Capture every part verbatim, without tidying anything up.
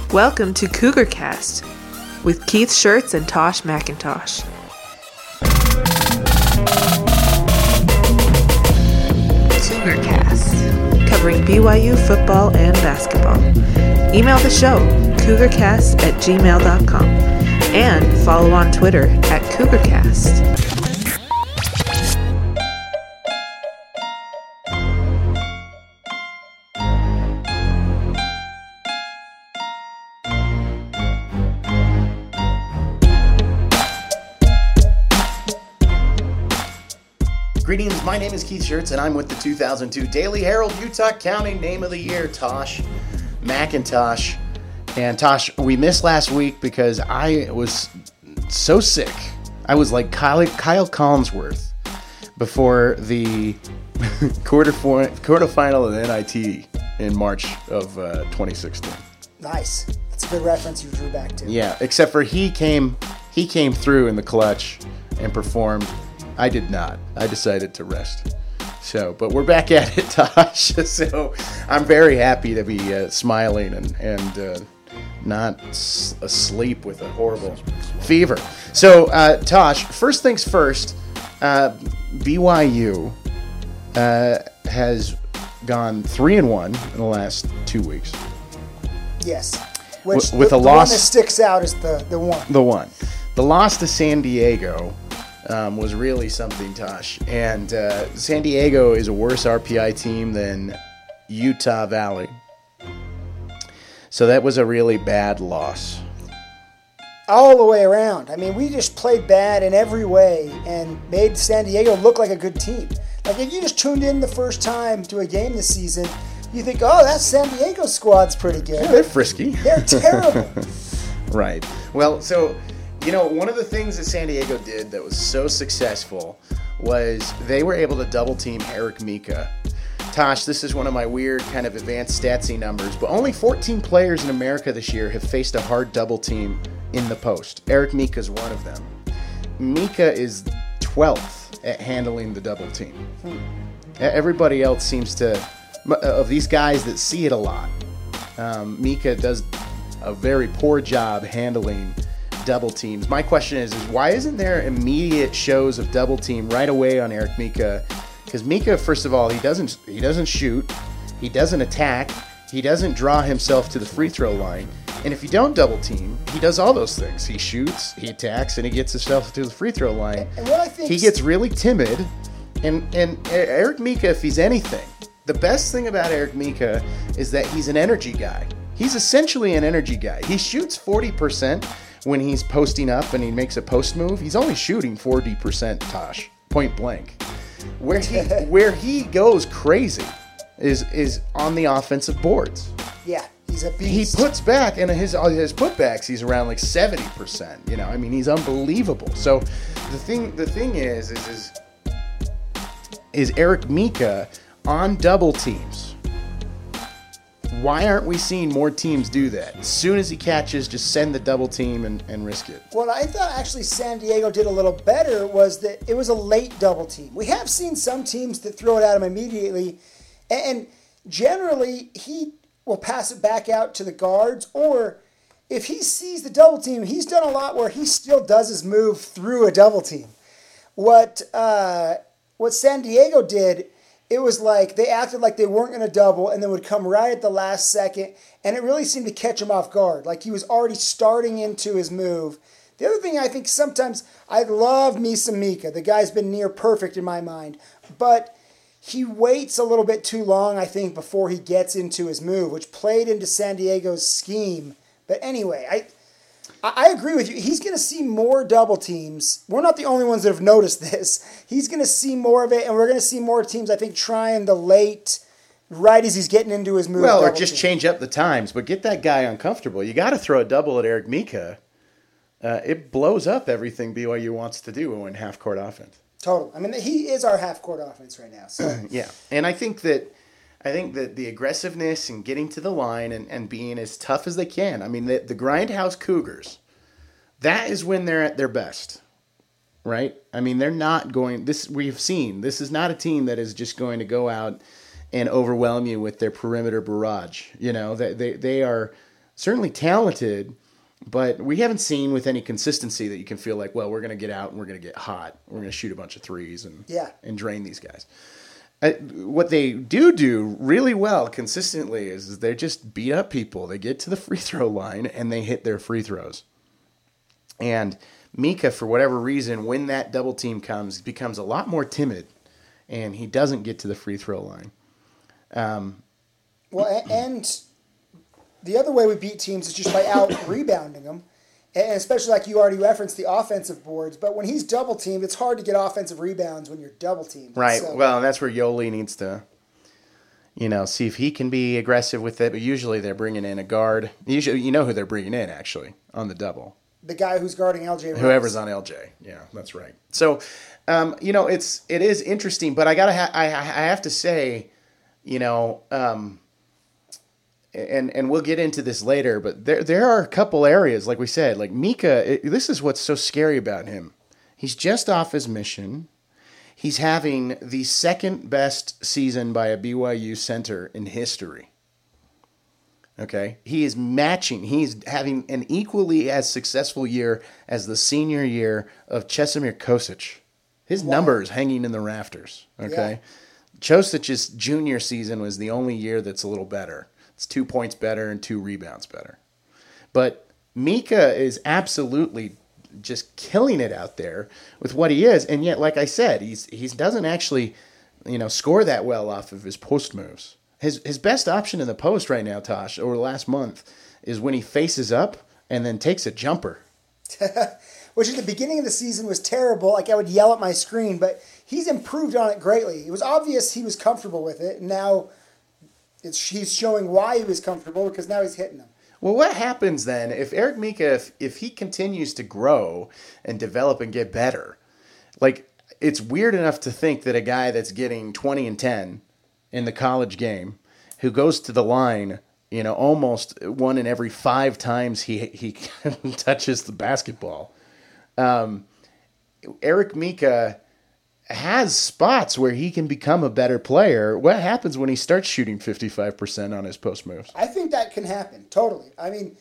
Welcome to CougarCast with Keith Shirts and Tosh McIntosh. CougarCast, covering B Y U football and basketball. Email the show, cougarcast at gmail dot com, and follow on Twitter at CougarCast. Greetings, my name is Keith Shirts, and I'm with the two thousand two Daily Herald Utah County Name of the Year, Tosh McIntosh. And Tosh, we missed last week because I was so sick. I was like Kyle, Kyle Collinsworth before the quarter quarterfinal of the N I T in March of uh, twenty sixteen. Nice. That's a good reference you drew back to. Yeah, except for he came, he came through in the clutch and performed. I did not. I decided to rest. So, but we're back at it, Tosh. So I'm very happy to be uh, smiling and, and uh, not s- asleep with a horrible fever. So, uh, Tosh, first things first, uh, B Y U uh, has gone three and one in the last two weeks. Yes. Which w- with the, a the loss, one that sticks out is the, the one. The one. The loss to San Diego Um, was really something, Tosh. And uh, San Diego is a worse R P I team than Utah Valley. So that was a really bad loss. All the way around. I mean, we just played bad in every way and made San Diego look like a good team. Like, if you just tuned in the first time to a game this season, you think, oh, that San Diego squad's pretty good. Yeah, they're frisky. They're terrible. Right. Well, so... You know, one of the things that San Diego did that was so successful was they were able to double team Eric Mika. Tosh, this is one of my weird kind of advanced statsy numbers, but only fourteen players in America this year have faced a hard double team in the post. Eric Mika is one of them. Mika is twelfth at handling the double team. Hmm. Everybody else seems to, of these guys that see it a lot, um, Mika does a very poor job handling double teams. My question is, is why isn't there immediate shows of double team right away on Eric Mika? Because Mika, first of all, he doesn't he doesn't shoot, he doesn't attack, he doesn't draw himself to the free throw line. And if you don't double team, he does all those things. He shoots, he attacks, and he gets himself to the free throw line. And what I think he gets really timid. And and Eric Mika, if he's anything, the best thing about Eric Mika is that he's an energy guy. He's essentially an energy guy. He shoots forty percent. When he's posting up and he makes a post move, he's only shooting forty percent, Tosh, point blank. Where he where he goes crazy is is on the offensive boards. Yeah, he's a beast. He puts back, and his his putbacks, he's around like seventy percent. You know, I mean, he's unbelievable. So the thing the thing is is is, is Eric Mika on double teams. Why aren't we seeing more teams do that? As soon as he catches, just send the double team and, and risk it. What I thought actually San Diego did a little better was that it was a late double team. We have seen some teams that throw it at him immediately, and generally he will pass it back out to the guards, or if he sees the double team, he's done a lot where he still does his move through a double team. What uh, what San Diego did, it was like they acted like they weren't going to double and then would come right at the last second, and it really seemed to catch him off guard. Like he was already starting into his move. The other thing I think sometimes, I love Misa Mika. The guy's been near perfect in my mind, but he waits a little bit too long, I think, before he gets into his move, which played into San Diego's scheme. But anyway, I... I agree with you. He's going to see more double teams. We're not the only ones that have noticed this. He's going to see more of it, and we're going to see more teams, I think, trying the late, right as he's getting into his move. Well, or just team. change up the times, but get that guy uncomfortable. You got to throw a double at Eric Mika. Uh, it blows up everything B Y U wants to do in half-court offense. Total. I mean, he is our half-court offense right now. So yeah, and I think that I think that the aggressiveness and getting to the line and, and being as tough as they can. I mean, the, the Grindhouse Cougars, that is when they're at their best, right? I mean, they're not going – this we've seen. This is not a team that is just going to go out and overwhelm you with their perimeter barrage. You know, they, they, they are certainly talented, but we haven't seen with any consistency that you can feel like, well, we're going to get out and we're going to get hot. We're going to shoot a bunch of threes and yeah. and drain these guys. Uh, what they do do really well consistently is, is they just beat up people. They get to the free throw line and they hit their free throws. And Mika, for whatever reason, when that double team comes, becomes a lot more timid, and he doesn't get to the free throw line. Um, well, and the other way we beat teams is just by out rebounding them, and especially like you already referenced the offensive boards. But when he's double teamed, it's hard to get offensive rebounds when you're double teamed. Right. So, well, that's where Yoli needs to, you know, see if he can be aggressive with it. But usually they're bringing in a guard. Usually, you know who they're bringing in actually on the double. The guy who's guarding L J Rose. Whoever's on L J. Yeah, that's right. So, um, you know, it's it is interesting, but I gotta ha- I I have to say, you know, um, and and we'll get into this later, but there there are a couple areas, like we said, like Mika. It, this is what's so scary about him. He's just off his mission. He's having the second best season by a B Y U center in history. Okay, he is matching. He's having an equally as successful year as the senior year of Chesimir Kosic. His wow. numbers hanging in the rafters. Okay, yeah. Kosic's junior season was the only year that's a little better. It's two points better and two rebounds better. But Mika is absolutely just killing it out there with what he is, and yet, like I said, he's he doesn't actually, you know, score that well off of his post moves. His his best option in the post right now, Tosh, over the last month, is when he faces up and then takes a jumper. Which at the beginning of the season was terrible. Like I would yell at my screen, but he's improved on it greatly. It was obvious he was comfortable with it, and now it's, he's showing why he was comfortable because now he's hitting them. Well, what happens then if Eric Mika, if, if he continues to grow and develop and get better? Like, it's weird enough to think that a guy that's getting twenty and ten in the college game, who goes to the line, you know, almost one in every five times he he touches the basketball. Um, Eric Mika has spots where he can become a better player. What happens when he starts shooting fifty-five percent on his post moves? I think that can happen, totally. I mean,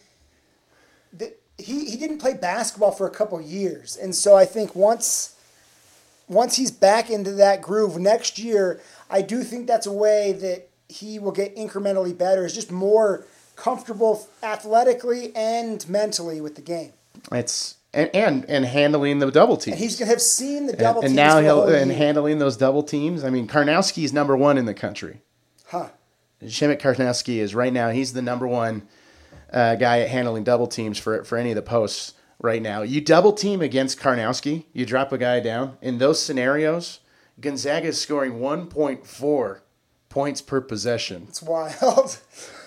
the, he, he didn't play basketball for a couple years, and so I think once once he's back into that groove next year, I do think that's a way that he will get incrementally better, is just more comfortable athletically and mentally with the game. It's and and, and handling the double teams. And he's going to have seen the double and, teams. And now for he'll the whole and year. handling those double teams. I mean, Karnowski's number one in the country. Huh. Shemek Karnowski is right now. He's the number one uh, guy at handling double teams for for any of the posts right now. You double team against Karnowski, you drop a guy down. In those scenarios, Gonzaga is scoring one point four points per possession. It's wild.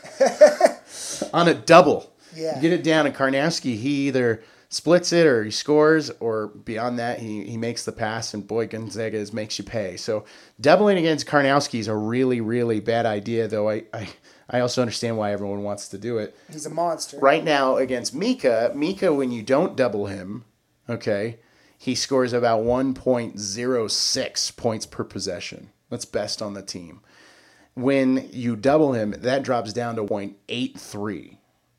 On a double. Yeah. You get it down, and Karnowski, he either splits it or he scores, or beyond that, he, he makes the pass, and boy, Gonzaga is, makes you pay. So doubling against Karnowski is a really, really bad idea, though I, I, I also understand why everyone wants to do it. He's a monster. Right now, against Mika, Mika, when you don't double him, okay, he scores about one point oh six points per possession. That's best on the team. When you double him, that drops down to one point eight three.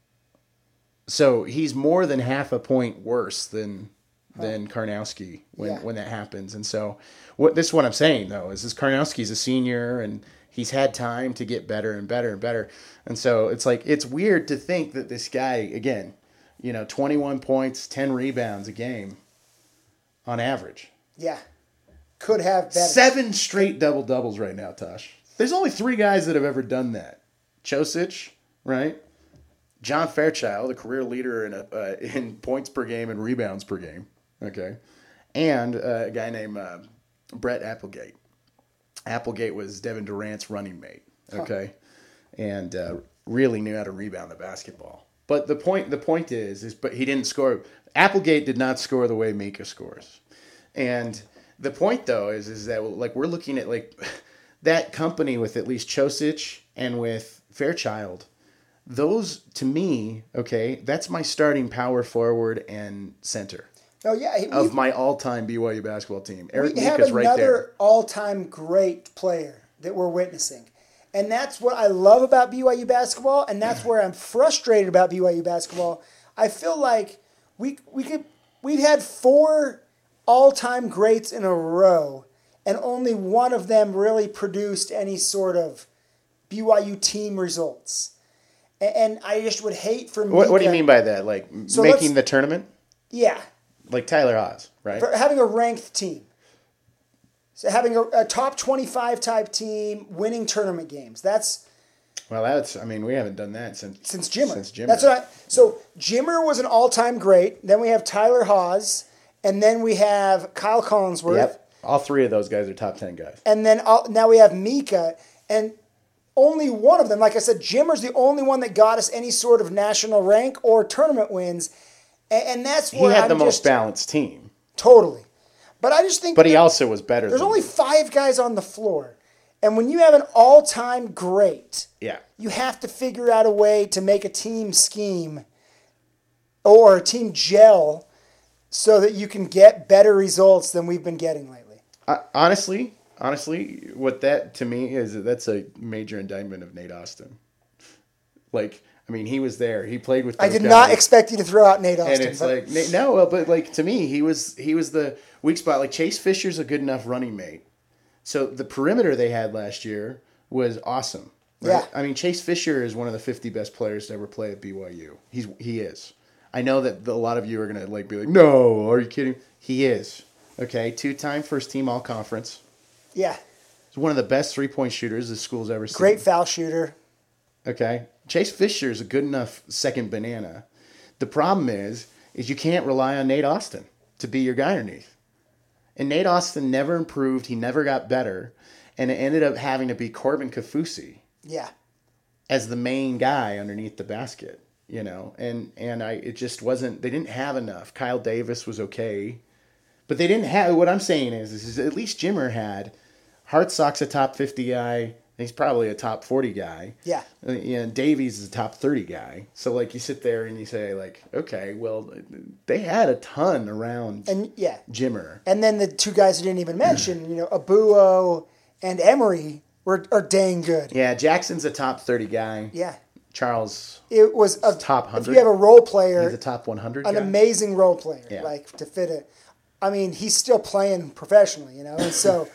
So he's more than half a point worse than than Karnowski when, Yeah. when that happens. And so what this is what I'm saying, though, is this Karnowski's a senior, and he's had time to get better and better and better. And so it's like, it's weird to think that this guy, again, you know, twenty-one points, ten rebounds a game on average. Yeah. Could have better. Seven straight double-doubles right now, Tosh. There's only three guys that have ever done that. Chosic, right? John Fairchild, the career leader in a, uh, in points per game and rebounds per game, okay? And uh, a guy named uh, Brett Applegate. Applegate was Devin Durant's running mate, okay? Huh. And uh, really knew how to rebound the basketball. But the point the point is, is but he didn't score. Applegate did not score the way Mika scores. And the point, though, is is that like we're looking at like that company with at least Chosic and with Fairchild. Those, to me, okay, that's my starting power forward and center. Oh yeah, he, of my all-time B Y U basketball team. Eric we have Mika's right there. another all-time great player that we're witnessing, And that's what I love about B Y U basketball, and that's where I'm frustrated about B Y U basketball. I feel like we we could we've had four all-time greats in a row, and only one of them really produced any sort of B Y U team results. And, and I just would hate for Mika. What, what do you mean by that? Like So making the tournament? Yeah, Like Tyler Haws, right? for having a ranked team. So having a, a top twenty-five type team winning tournament games. That's Well, that's, I mean, we haven't done that since since Jimmer. Since Jimmer. That's what I, so Jimmer was an all-time great. Then we have Tyler Haws, and then we have Kyle Collinsworth. Yep. All three of those guys are top ten guys. And then all, now we have Mika, and only one of them, like I said, Jimmer's the only one that got us any sort of national rank or tournament wins, and, and that's He where had I'm the most just, balanced team. totally. But I just think But he that also was better there's than only five guys on the floor, and when you have an all-time great, Yeah. you have to figure out a way to make a team scheme or a team gel so that you can get better results than we've been getting lately. Uh, honestly, honestly, what that to me is that's a major indictment of Nate Austin. Like, I mean, he was there. He played with. I those did not guys. expect you to throw out Nate Austin. And it's but- like Nate- no, well, but like to me, he was he was the weak spot. Like Chase Fisher's a good enough running mate. So the perimeter they had last year was awesome. Right? Yeah. I mean, Chase Fisher is one of the fifty best players to ever play at B Y U. He's he is. I know that a lot of you are gonna like be like, no, are you kidding? He is. Okay, two-time first team all conference. yeah, He's one of the best three-point shooters the school's ever seen. great foul shooter. Okay. Chase Fisher is a good enough second banana. The problem is, is you can't rely on Nate Austin to be your guy underneath. And Nate Austin never improved. He never got better. And it ended up having to be Corbin Kaufusi Yeah, as the main guy underneath the basket, you know. And and I it just wasn't, they didn't have enough. Kyle Davis was okay. But they didn't have, what I'm saying is, is at least Jimmer had Hartsock's a top fifty guy. He's probably a top forty guy. yeah. Uh, yeah, Davies is a top thirty guy. So, like, you sit there and you say, like, okay, well, they had a ton around And yeah, Jimmer. and then the two guys I didn't even mention, you know, Abuo and Emery were are dang good. Yeah, Jackson's a top thirty guy. Yeah, Charles, it was a top If one hundred. you have a role player, he's a top one hundred an guy. amazing role player, Yeah. like to fit it. I mean, he's still playing professionally, you know, and so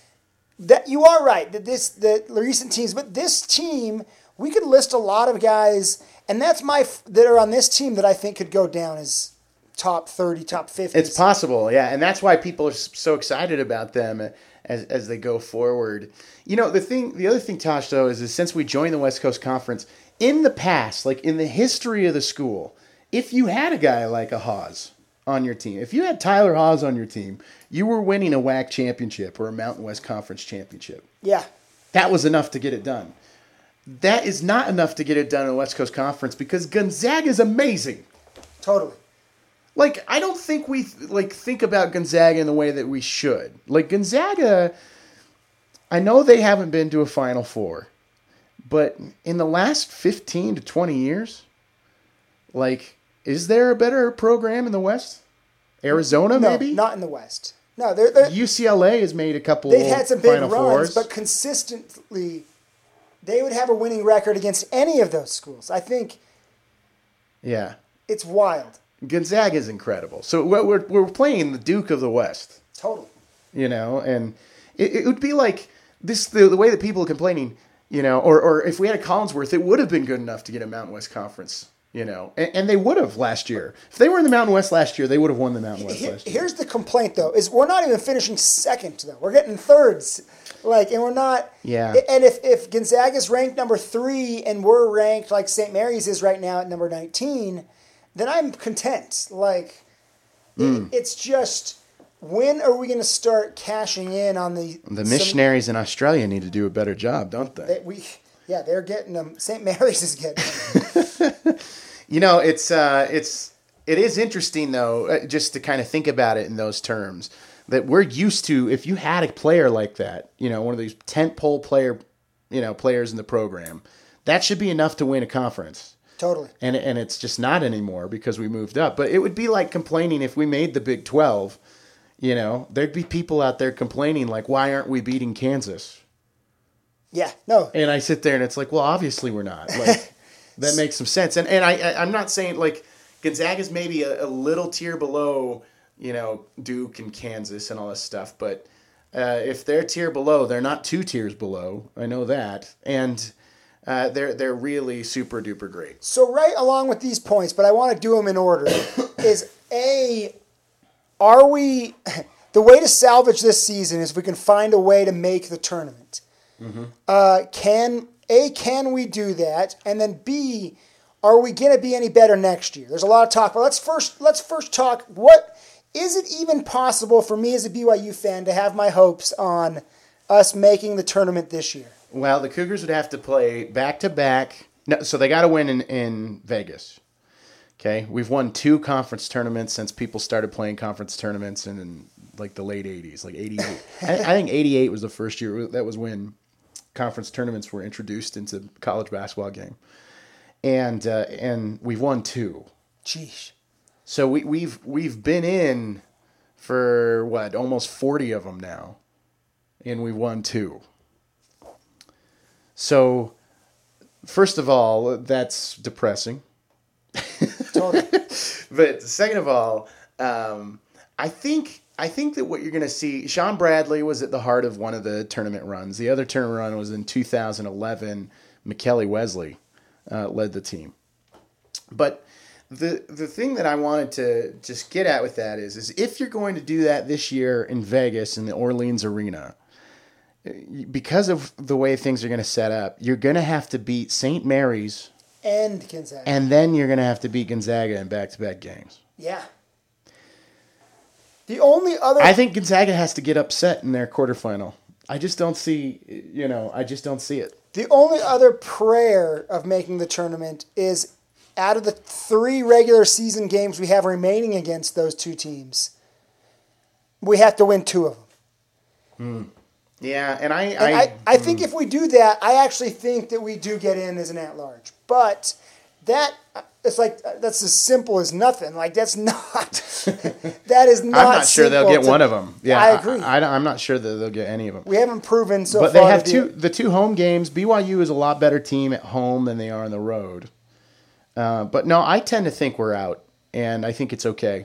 that you are right that this the recent teams, but this team we could list a lot of guys, and that's my that are on this team that I think could go down as top thirty, top fifty. It's possible, yeah, and that's why people are so excited about them as as they go forward. You know, the thing, the other thing, Tosh, though, is, is since we joined the West Coast Conference, in the past, like in the history of the school, if you had a guy like a Haws on your team, if you had Tyler Haws on your team, you were winning a W A C championship or a Mountain West Conference championship. Yeah, That was enough to get it done. That is not enough to get it done in the West Coast Conference because Gonzaga is amazing. totally. Like, I don't think we like think about Gonzaga in the way that we should. Like, Gonzaga, I know they haven't been to a Final Four, but in the last fifteen to twenty years, like, is there a better program in the West? Arizona, No, maybe? not in the West. No, they're, they're U C L A has made a couple they've had some big Final runs, Fours. but consistently, they would have a winning record against any of those schools. I think Yeah. it's wild. Gonzaga is incredible. So we're, we're, we're playing the Duke of the West. Totally. You know, and it, it would be like this the, the way that people are complaining, you know, or, or if we had a Collinsworth, it would have been good enough to get a Mountain West Conference, you know, and, and they would have last year. If they were in the Mountain West last year, they would have won the Mountain West Here- last year. here's the complaint, though, is we're not even finishing second, though. We're getting thirds. Like, and we're not. Yeah. And if, if Gonzaga's ranked number three and we're ranked like Saint Mary's is right now at number nineteen, then I'm content. Like, it- Mm. it's just, when are we going to start cashing in on the. The some- missionaries in Australia need to do a better job, don't they? that we, yeah, they're getting them. Saint Mary's is getting them. You know, it's uh, it's it is interesting though, uh, just to kind of think about it in those terms. That we're used to, if you had a player like that, you know, one of these tentpole player, you know, players in the program, that should be enough to win a conference. Totally. And and it's just not anymore because we moved up. But it would be like complaining if we made the Big twelve, you know, there'd be people out there complaining like, why aren't we beating Kansas? Yeah, no. And I sit there and it's like, well, obviously we're not. Like, that makes some sense. And and I, I I'm not saying like Gonzaga's maybe a, a little tier below, you know, Duke and Kansas and all this stuff, but uh, if they're tier below, they're not two tiers below. I know that, and uh, they're they're really super duper great. So right along with these points, but I want to do them in order. Is A, are we the way to salvage this season is if we can find a way to make the tournament. Mm-hmm. Uh, can A, can we do that? And then B, are we going to be any better next year? There's a lot of talk, but let's first let's first talk. What is it even possible for me as a B Y U fan to have my hopes on us making the tournament this year? Well, the Cougars would have to play back to back. No, so they got to win in, in Vegas. Okay, we've won two conference tournaments since people started playing conference tournaments in, in like the late eighties, like eighty-eight. I, I think eighty-eight was the first year. That was when conference tournaments were introduced into college basketball game, and uh, and we've won two. Jeez. So we, we've we've been in for what almost forty of them now, and we won two. So, first of all, that's depressing. Totally. But second of all, um, I think I think that what you're going to see, Sean Bradley was at the heart of one of the tournament runs. The other tournament run was in two thousand eleven. McKelly Wesley uh, led the team. But the the thing that I wanted to just get at with that is, is if you're going to do that this year in Vegas in the Orleans Arena, because of the way things are going to set up, you're going to have to beat Saint Mary's and Gonzaga. And then you're going to have to beat Gonzaga in back-to-back games. Yeah. The only other... I think Gonzaga has to get upset in their quarterfinal. I just don't see, you know, I just don't see it. The only other prayer of making the tournament is out of the three regular season games we have remaining against those two teams, we have to win two of them. Hmm. Yeah, and I... And I, I, I think if we do that, I actually think that we do get in as an at-large. But that, it's like, that's as simple as nothing. Like, that's not, that is not I'm not sure they'll get to, one of them. Yeah, I agree. I, I, I'm not sure that they'll get any of them. We haven't proven so but far. But they have to two, do the two home games. B Y U is a lot better team at home than they are on the road. Uh, but no, I tend to think we're out, and I think it's okay.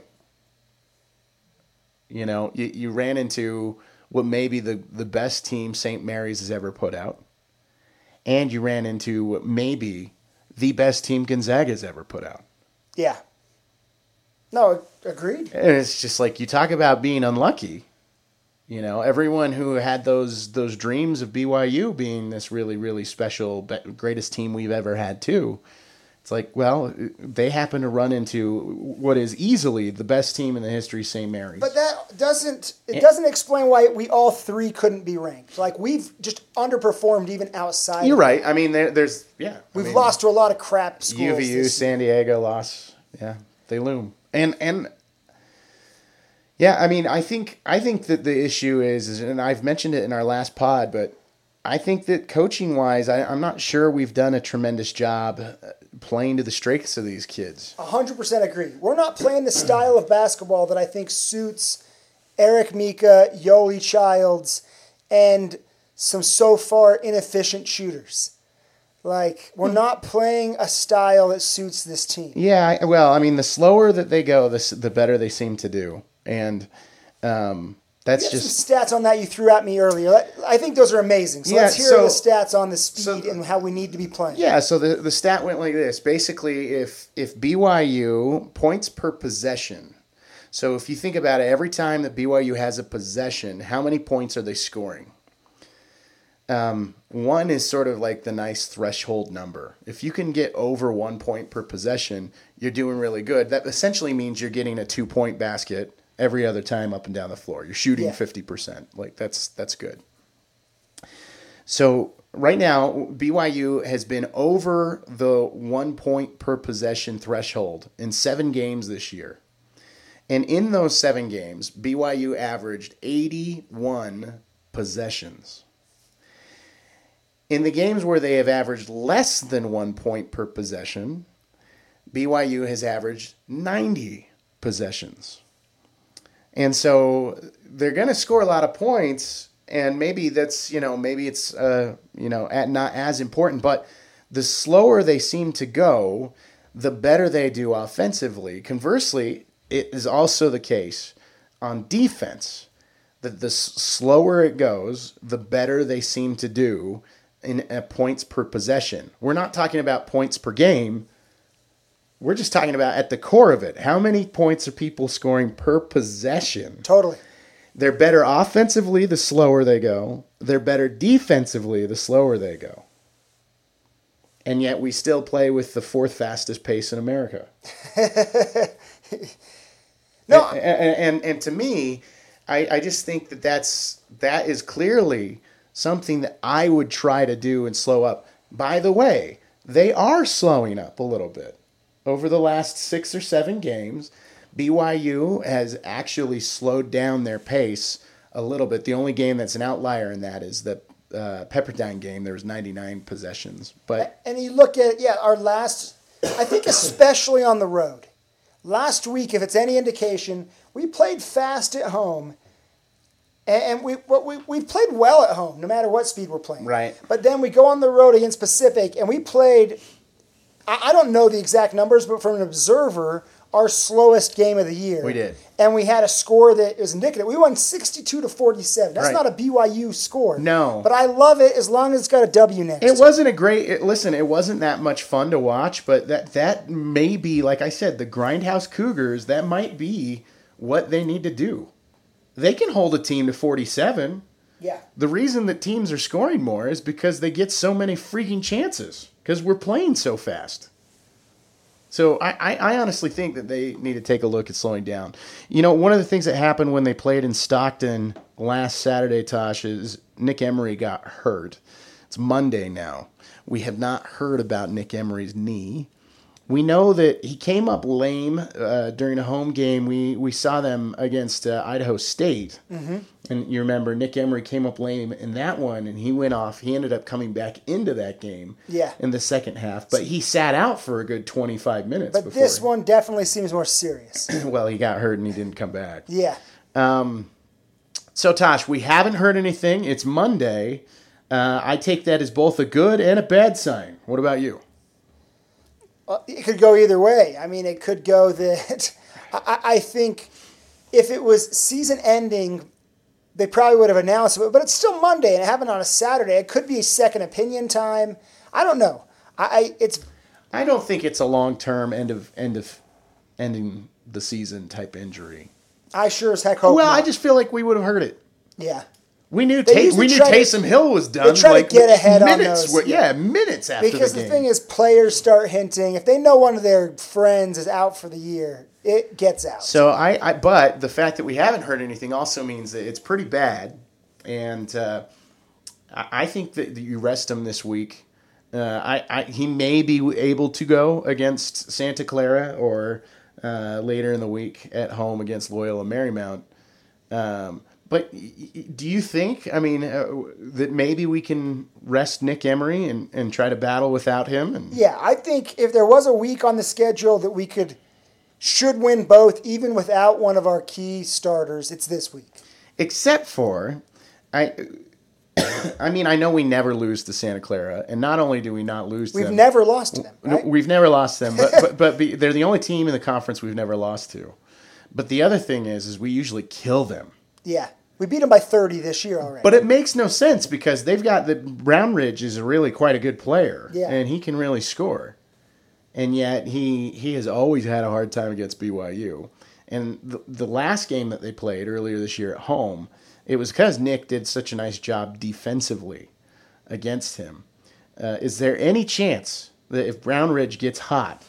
You know, you, you ran into what may be the, the best team Saint Mary's has ever put out, and you ran into what may be the best team Gonzaga's ever put out. Yeah. No, agreed. And it's just like, you talk about being unlucky. You know, everyone who had those those dreams of B Y U being this really, really special, greatest team we've ever had too. It's like, well, they happen to run into what is easily the best team in the history of Saint Mary's. But that doesn't it doesn't explain why we all three couldn't be ranked. Like, we've just underperformed even outside. You're right. I mean, there, there's yeah. We've I mean, lost to a lot of crap schools. U V U, San Diego lost. Yeah, they loom. And and yeah, I mean, I think I think that the issue is, is and I've mentioned it in our last pod, but I think that coaching wise, I, I'm not sure we've done a tremendous job playing to the strengths of these kids. one hundred percent agree. We're not playing the style of basketball that I think suits Eric Mika, Yoli Childs, and some so far inefficient shooters. Like, we're not playing a style that suits this team. Yeah, I, well, I mean, the slower that they go, the, the better they seem to do. And um, that's you just... some stats on that you threw at me earlier. I think those are amazing. So yeah, let's hear so, the stats on the speed so, and how we need to be playing. Yeah, so the, the stat went like this. Basically, if if B Y U points per possession, so if you think about it, every time that B Y U has a possession, how many points are they scoring? Um, one is sort of like the nice threshold number. If you can get over one point per possession, you're doing really good. That essentially means you're getting a two-point basket every other time up and down the floor. You're shooting yeah. fifty percent. Like, that's that's good. So right now, B Y U has been over the one point per possession threshold in seven games this year. And in those seven games, B Y U averaged eighty-one possessions. In the games where they have averaged less than one point per possession, B Y U has averaged ninety possessions. And so they're going to score a lot of points, and maybe that's you know maybe it's uh, you know at, not as important, but the slower they seem to go, the better they do offensively. Conversely, it is also the case on defense that the s- slower it goes, the better they seem to do in uh, points per possession. We're not talking about points per game. We're just talking about at the core of it. How many points are people scoring per possession? Totally. They're better offensively the slower they go. They're better defensively the slower they go. And yet we still play with the fourth fastest pace in America. no, and, and, and, and to me, I, I just think that that's, that is clearly something that I would try to do and slow up. By the way, they are slowing up a little bit. Over the last six or seven games, B Y U has actually slowed down their pace a little bit. The only game that's an outlier in that is the uh, Pepperdine game. There was ninety-nine possessions. But and you look at, yeah, our last, I think especially on the road. Last week, if it's any indication, we played fast at home. And we, we, we played well at home, no matter what speed we're playing. Right. But then we go on the road against Pacific, and we played, I don't know the exact numbers, but from an observer, our slowest game of the year. We did. And we had a score that was indicative. We won sixty-two to forty-seven. That's Right. not a B Y U score. No. But I love it as long as it's got a W next it to it. wasn't a great, it, listen, it wasn't that much fun to watch, but that, that may be, like I said, the Grindhouse Cougars, that might be what they need to do. They can hold a team to forty-seven. Yeah. The reason that teams are scoring more is because they get so many freaking chances because we're playing so fast. So I, I, I honestly think that they need to take a look at slowing down. You know, one of the things that happened when they played in Stockton last Saturday, Tosh, is Nick Emery got hurt. It's Monday now. We have not heard about Nick Emery's knee. We know that he came up lame uh, during a home game. We we saw them against uh, Idaho State. Mm-hmm. And you remember Nick Emery came up lame in that one, and he went off. He ended up coming back into that game Yeah. in the second half. But he sat out for a good twenty-five minutes But before. this one definitely seems more serious. Well, he got hurt and he didn't come back. Yeah. Um, so, Tosh, we haven't heard anything. It's Monday. Uh, I take that as both a good and a bad sign. What about you? Uh, It could go either way. I mean, it could go that I, I think if it was season ending, they probably would have announced it. But it's still Monday, and it happened on a Saturday. It could be a second opinion time. I don't know. I, I it's I don't think it's a long-term end of end of ending the season type injury. I sure as heck hope. Well, not. I just feel like we would have heard it. yeah. We knew They Ta- usually we knew try to- Taysom Hill was done. they try to like, get ahead on minutes, those, Yeah, yeah. minutes after Because the the, game. thing is, players start hinting. If they know one of their friends is out for the year, it gets out. So I, I, but the fact that we haven't heard anything also means that it's pretty bad, and uh, I, I think that you rest him this week. Uh, I, I, he may be able to go against Santa Clara or uh, later in the week at home against Loyola Marymount. Um, but y- y- do you think, I mean, uh, that maybe we can rest Nick Emery and, and try to battle without him? And Yeah, I think if there was a week on the schedule that we could should win both, even without one of our key starters, it's this week. Except for, I, I mean, I know we never lose to Santa Clara, and not only do we not lose to We've them, never lost to them, no, right? we've never lost them, but but, but be, they're the only team in the conference we've never lost to. But the other thing is, is we usually kill them. Yeah. We beat them by thirty this year already. But it makes no sense because they've got the Brownridge is really quite a good player, Yeah. and he can really score. And yet he he has always had a hard time against B Y U. And the, the last game that they played earlier this year at home, it was because Nick did such a nice job defensively against him. Uh, is there any chance that if Brownridge gets hot,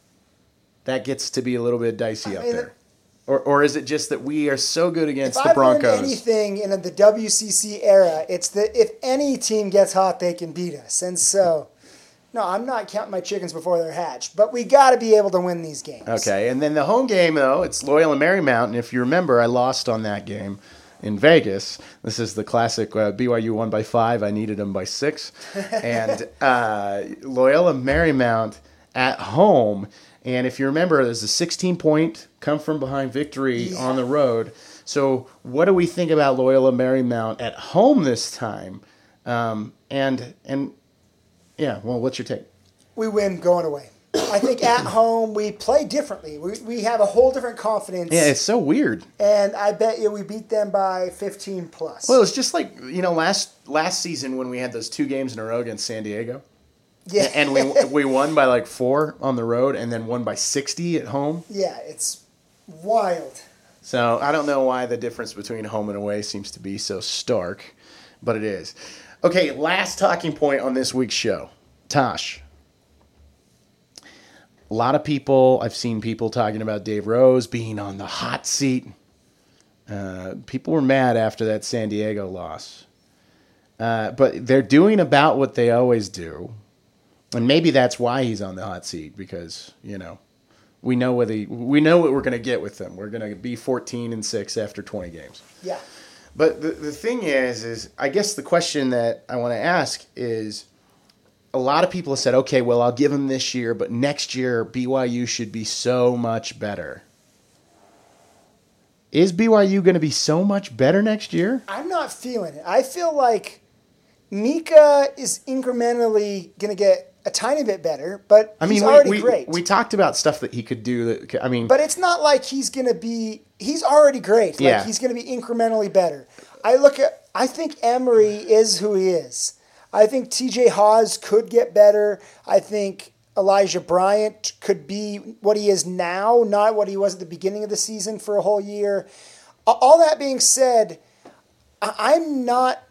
that gets to be a little bit dicey up mean, there? Or or is it just that we are so good if against I've the Broncos? learned anything in the W C C era, it's that if any team gets hot, they can beat us. And so, no, I'm not counting my chickens before they're hatched. But we got to be able to win these games. Okay, and then the home game, though, it's Loyola Marymount. And if you remember, I lost on that game in Vegas. This is the classic uh, B Y U won by five. I needed them by six. And uh, Loyola Marymount at home. And if you remember, there's a sixteen-point come-from-behind victory Yeah. on the road. So what do we think about Loyola Marymount at home this time? Um, and and yeah, well, what's your take? We win going away. I think at home we play differently. We, we have a whole different confidence. Yeah, it's so weird. And I bet you we beat them by fifteen plus. Well, it's just like, you know, last last season when we had those two games in a row against San Diego. Yeah. And we we won by like four on the road and then won by sixty at home. Yeah, it's wild. So I don't know why the difference between home and away seems to be so stark, but it is. Okay, last talking point on this week's show. Tosh. A lot of people, I've seen people talking about Dave Rose being on the hot seat. Uh, people were mad after that San Diego loss. Uh, but they're doing about what they always do. And maybe that's why he's on the hot seat, because, you know, we know what he, we know what we're going to get with them. We're going to be fourteen and six after twenty games. Yeah. But the, the thing is, is I guess the question that I want to ask is, a lot of people have said, okay, well, I'll give him this year, but next year B Y U should be so much better. Is B Y U going to be so much better next year? I'm not feeling it. I feel like Mika is incrementally going to get a tiny bit better, but I mean, he's we, already we, great. We talked about stuff that he could do. That I mean, but it's not like he's going to be. He's already great. Like Yeah. he's going to be incrementally better. I look at. I think Emery is who he is. I think T J Haws could get better. I think Elijah Bryant could be what he is now, not what he was at the beginning of the season for a whole year. All that being said, I- I'm not.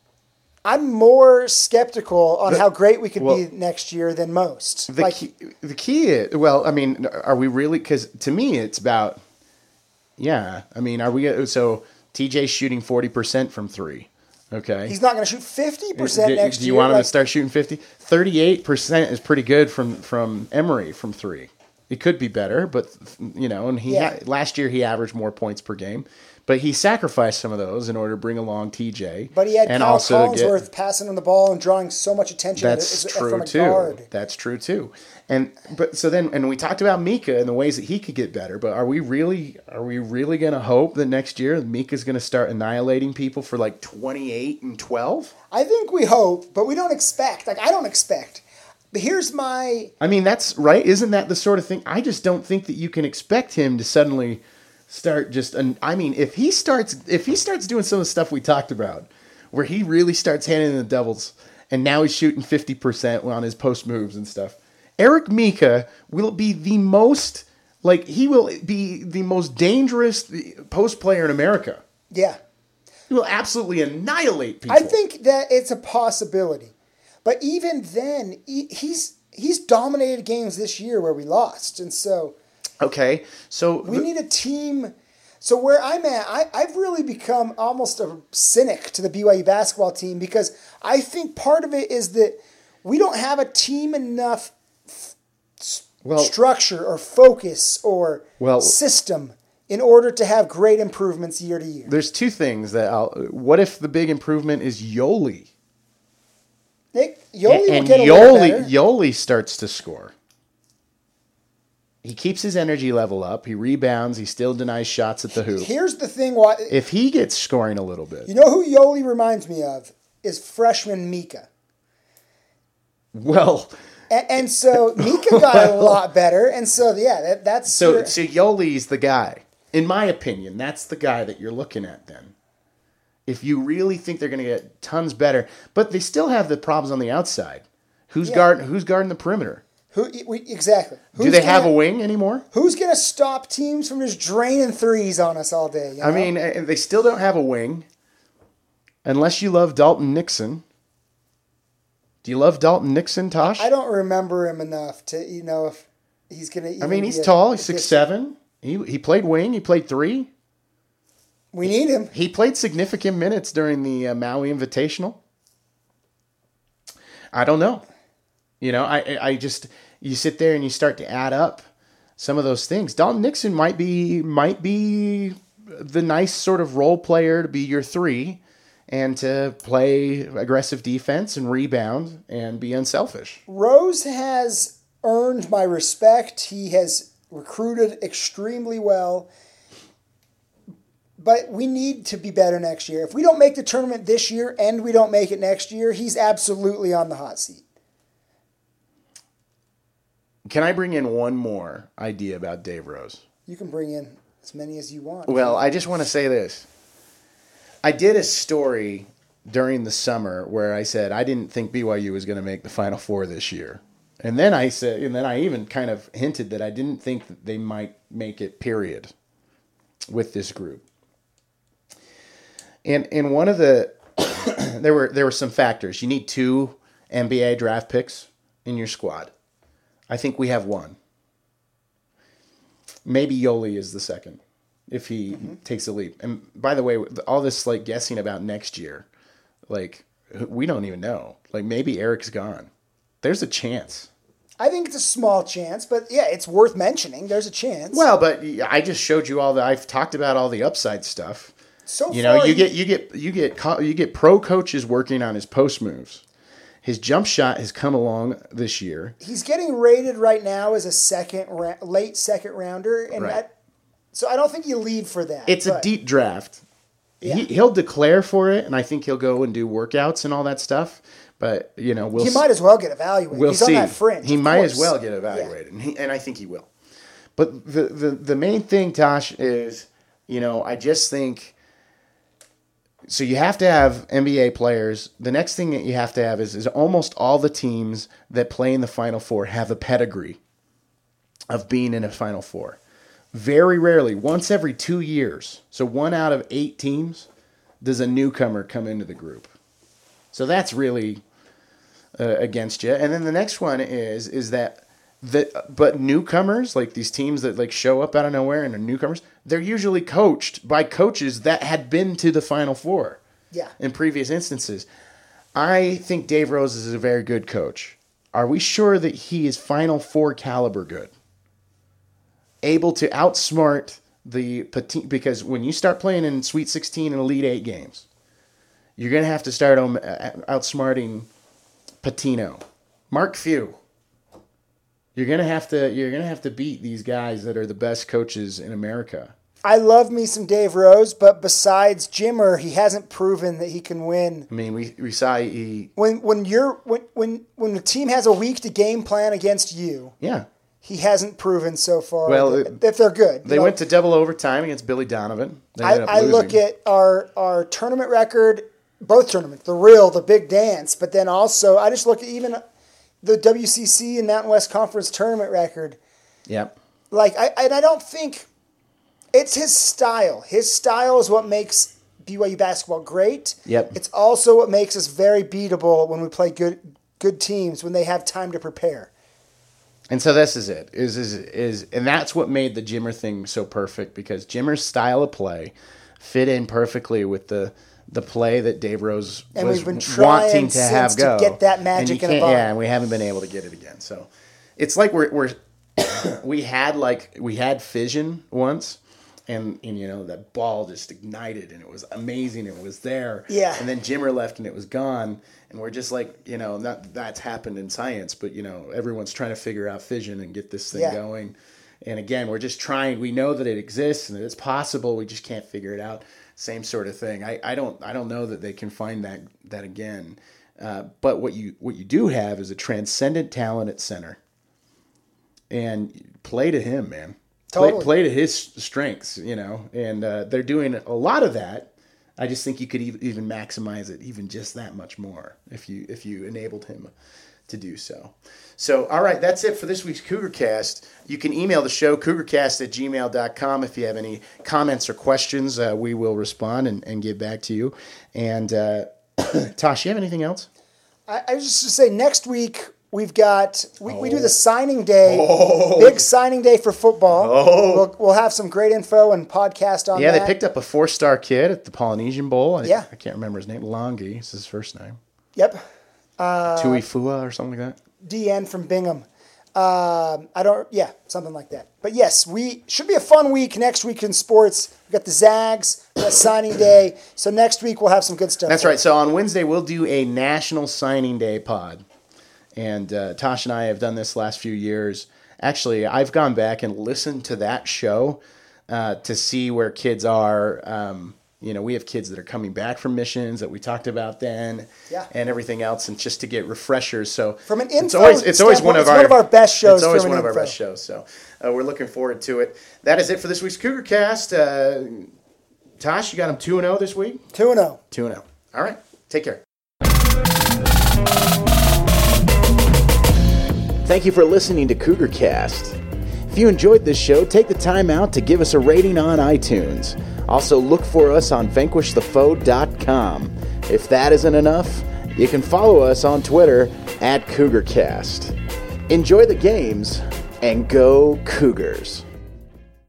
I'm more skeptical on The- how great we could well, be next year than most. the like, key, the key is, well, I mean, are we really? Because to me, it's about. Yeah, I mean, are we? So T J's shooting forty percent from three. Okay. he's not going to shoot fifty percent do, next do you year. want him like, to start shooting fifty? thirty-eight percent is pretty good from, from Emery from three. It could be better, but, you know, and he Yeah. ha- last year he averaged more points per game. But he sacrificed some of those in order to bring along T J. But he had and Kyle also to get- Collinsworth passing on the ball and drawing so much attention That's as- true from a too. guard. That's true too. And but so then and we talked about Mika and the ways that he could get better. But are we really are we really going to hope that next year Mika's going to start annihilating people for like twenty-eight and twelve? I think we hope, but we don't expect. Like I don't expect. But here's my I mean, that's right. Isn't that the sort of thing? I just don't think that you can expect him to suddenly start just. An, I mean, if he starts, if he starts doing some of the stuff we talked about, where he really starts handing the doubles, and now he's shooting fifty percent on his post moves and stuff, Eric Mika will be the most, like he will be the most dangerous post player in America. yeah. He will absolutely annihilate people. I think that it's a possibility. But even then, he- he's he's dominated games this year where we lost. And so Okay, so we the- need a team. So where I'm at, I, I've really become almost a cynic to the B Y U basketball team because I think part of it is that we don't have a team enough f- s- Well- structure or focus or Well- system in order to have great improvements year to year. there's two things that I'll. What if the big improvement is Yoli? Nick, Yoli will and get a little Yoli, better. Yoli starts to score. He keeps his energy level up. He rebounds. He still denies shots at the hoop. Here's the thing: why If he gets scoring a little bit, you know who Yoli reminds me of is freshman Mika. well, And, and so Mika got a lot better, and so yeah, that, that's so your- so Yoli's the guy. In my opinion, that's the guy that you're looking at then. If you really think they're going to get tons better, but they still have the problems on the outside. Who's Yeah. guard? Who's guarding the perimeter? who we, exactly. Do Who's they have a gonna- wing anymore? Who's going to stop teams from just draining threes on us all day? you I know? mean, uh, they still don't have a wing, unless you love Dalton Nixon. Do you love Dalton Nixon, Tosh? I don't remember him enough to you know if he's going to. I mean, he's tall. He's six seven. He he played wing. He played three. We need him. He played significant minutes during the uh, Maui Invitational. I don't know. You know, I I I just you sit there and you start to add up some of those things. Dalton Nixon might be might be the nice sort of role player to be your three and to play aggressive defense and rebound and be unselfish. Rose has earned my respect. He has recruited extremely well. but we need to be better next year. If we don't make the tournament this year and we don't make it next year, he's absolutely on the hot seat. Can I bring in one more idea about Dave Rose? You can bring in as many as you want. Well, I just want to say this. I did a story during the summer where I said I didn't think B Y U was going to make the Final Four this year. And then I said, and then I even kind of hinted that I didn't think that they might make it, period, with this group. And and one of the there were there were some factors. You need two N B A draft picks in your squad. I think we have one. Maybe Yoli is the second if he mm-hmm. takes a leap. And by the way, all this like guessing about next year, like we don't even know. Like maybe Eric's gone. There's a chance. I think it's a small chance, but yeah, it's worth mentioning. There's a chance. Well, but I just showed you all the. I've talked about all the upside stuff. So you far, know, you he, get you get you get you get pro coaches working on his post moves. His jump shot has come along this year. He's getting rated right now as a second, ra- late second rounder, and right. that, so I don't think you leave for that. It's but, a deep draft. Yeah. He, he'll declare for it, and I think he'll go and do workouts and all that stuff. But you know, we'll he might as well get evaluated. We'll He's see. on that fringe. He of might course. as well get evaluated, yeah. and, he, and I think he will. But the, the the main thing, Tosh, is you know I just think. So you have to have N B A players. The next thing that you have to have is, is almost all the teams that play in the Final Four have a pedigree of being in a Final Four. Very rarely, once every two years, so one out of eight teams, does a newcomer come into the group. So that's really uh, against you. And then the next one is is that the but newcomers, like these teams that like show up out of nowhere and are newcomers, they're usually coached by coaches that had been to the Final Four. Yeah. In previous instances. I think Dave Rose is a very good coach. Are we sure that he is Final Four caliber good? Able to outsmart the because when you start playing in Sweet sixteen and Elite Eight games, you're going to have to start outsmarting Pitino, Mark Few. You're gonna have to. You're gonna have to beat these guys that are the best coaches in America. I love me some Dave Rose, but besides Jimmer, he hasn't proven that he can win. I mean, we we saw he when when you're when when when the team has a week to game plan against you. Yeah, he hasn't proven so far. Well, that, if they're good, they you know, went to double overtime against Billy Donovan. They ended I, up I losing. look at our our tournament record, both tournaments, the real, the big dance, but then also I just look at even. The W C C and Mountain West Conference tournament record. Yep. Like I and I don't think it's his style. His style is what makes B Y U basketball great. Yep. It's also what makes us very beatable when we play good good teams when they have time to prepare. And so this is it. Is is is and that's what made the Jimmer thing so perfect because Jimmer's style of play fit in perfectly with the the play that Dave Rose and was we've been trying wanting to have since go. To get that magic in a bottle. Yeah, and we haven't been able to get it again. So it's like we're we're we had like we had fission once, and and you know that ball just ignited and it was amazing. It was there. Yeah. And then Jimmer left and it was gone. And we're just like you know not that's happened in science, but you know everyone's trying to figure out fission and get this thing yeah. going. And again, we're just trying. We know that it exists and that it's possible. We just can't figure it out. Same sort of thing. I, I don't I don't know that they can find that that again. Uh, but what you what you do have is a transcendent talent at center. And play to him, man. Play, Totally. play to his strengths, you know. And uh, they're doing a lot of that. I just think you could even maximize it even just that much more if you if you enabled him to do so. So, all right, that's it for this week's CougarCast. You can email the show, cougarcast at gmail dot com. If you have any comments or questions, uh, we will respond and, and get back to you. And, uh, Tosh, you have anything else? I, I was just to say, next week we've got, we, oh. we do the signing day, oh. big signing day for football. Oh. We'll, we'll have some great info and podcast on yeah, that. they picked up a four-star kid at the Polynesian Bowl. I, yeah. I can't remember his name. Longi is his first name. Yep. Uh, Tuifua or something like that. D N from Bingham. Um, I don't, yeah, something like that. But yes, we should be a fun week next week in sports. We got the Zags, we got signing day. So next week we'll have some good stuff. That's right. So on Wednesday we'll do a National Signing Day pod, and uh, Tosh and I have done this last few years. Actually, I've gone back and listened to that show uh, to see where kids are. Um, you know, we have kids that are coming back from missions that we talked about then, yeah. and everything else, and just to get refreshers. So from an info it's always it's always one of it's our one of our best shows. It's always from one an of info. our best shows. So uh, we're looking forward to it. That is it for this week's Cougar Cast. Uh, Tosh, you got them two and zero this week. Two and zero. Two and zero. All right. Take care. Thank you for listening to Cougar Cast. If you enjoyed this show, take the time out to give us a rating on iTunes. Also, look for us on vanquish the foe dot com. If that isn't enough, you can follow us on Twitter at CougarCast. Enjoy the games and go Cougars.